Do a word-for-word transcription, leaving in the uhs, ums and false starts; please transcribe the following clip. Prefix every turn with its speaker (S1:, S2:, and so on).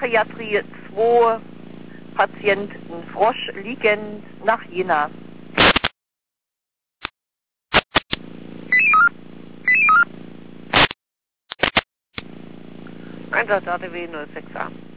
S1: Psychiatrie zwei, Patienten Frosch liegend nach Jena. Einsatz A D W null sechs a.